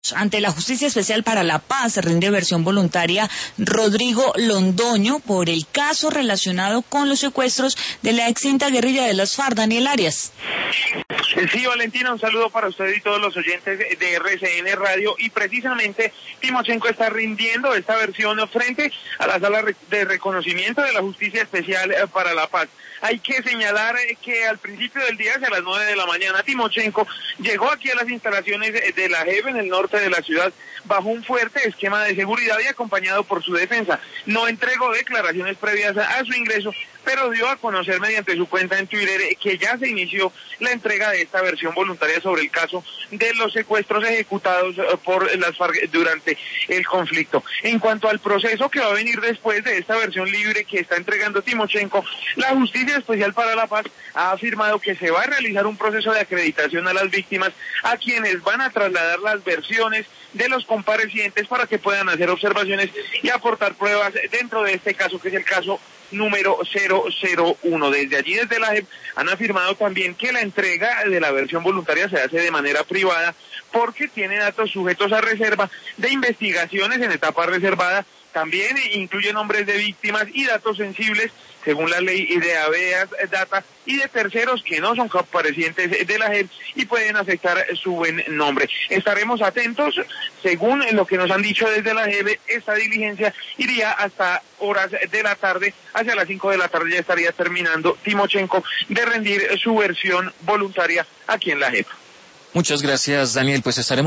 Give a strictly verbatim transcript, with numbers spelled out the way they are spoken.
Ante la Justicia Especial para la Paz se rinde versión voluntaria Rodrigo Londoño por el caso relacionado con los secuestros de la extinta guerrilla de las FARC. Daniel Arias. Sí, Valentina, un saludo para usted y todos los oyentes de R C N Radio. Y precisamente Timochenko está rindiendo esta versión frente a la Sala de Reconocimiento de la Justicia Especial para la Paz. Hay que señalar que al principio del día, hacia las nueve de la mañana, Timochenko llegó aquí a las instalaciones de la J E P en el norte de la ciudad bajo un fuerte esquema de seguridad y acompañado por su defensa. No entregó declaraciones previas a su ingreso, pero dio a conocer mediante su cuenta en Twitter que ya se inició la entrega de esta versión voluntaria sobre el caso de los secuestros ejecutados por las FARC durante el conflicto. En cuanto al proceso que va a venir después de esta versión libre que está entregando Timochenko, la Justicia Especial para la Paz ha afirmado que se va a realizar un proceso de acreditación a las víctimas, a quienes van a trasladar las versiones de los comparecientes para que puedan hacer observaciones y aportar pruebas dentro de este caso, que es el caso número cero cero uno. Desde allí, desde la J E P, han afirmado también que la entrega de la versión voluntaria se hace de manera privada porque tiene datos sujetos a reserva de investigaciones en etapa reservada. También incluye nombres de víctimas y datos sensibles según la ley de habeas data y de terceros que no son comparecientes de la J E P y pueden afectar su buen nombre. Estaremos atentos. Según lo que nos han dicho desde la J E P, esta diligencia iría hasta horas de la tarde. Hacia las cinco de la tarde ya estaría terminando Timochenko de rendir su versión voluntaria aquí en la J E P. Muchas gracias, Daniel. Pues estaremos